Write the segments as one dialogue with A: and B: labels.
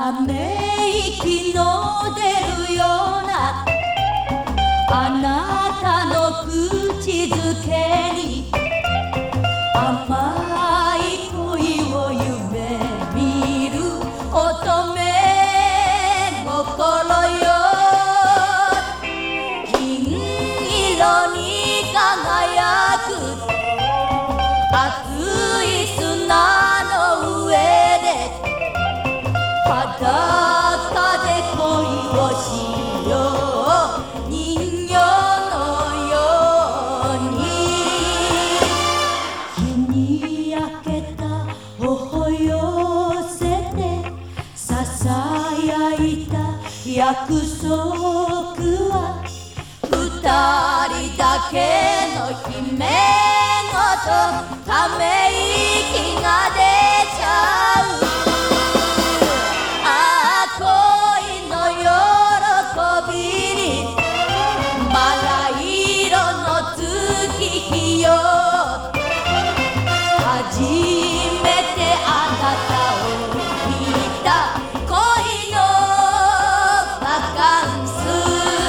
A: ため息の出るようなあなたの口づけに甘い恋を夢見る乙女心よ。銀色に輝く熱い砂の上で裸で恋をしよう人形のように。日に焼けた頬寄せてささやいた約束は二人だけの姫ごとため息が出ちゃう。恋の喜びにまだ色の月日よ。初めてあなたを見た恋のバカンス。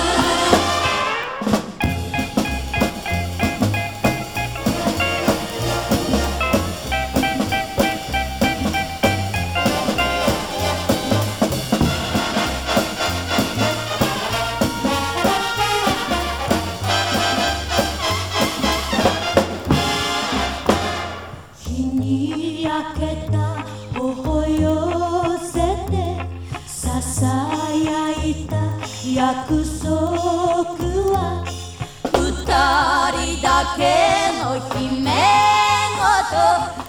A: 焼けた頬寄せてささやいた約束は二人だけの姫ごと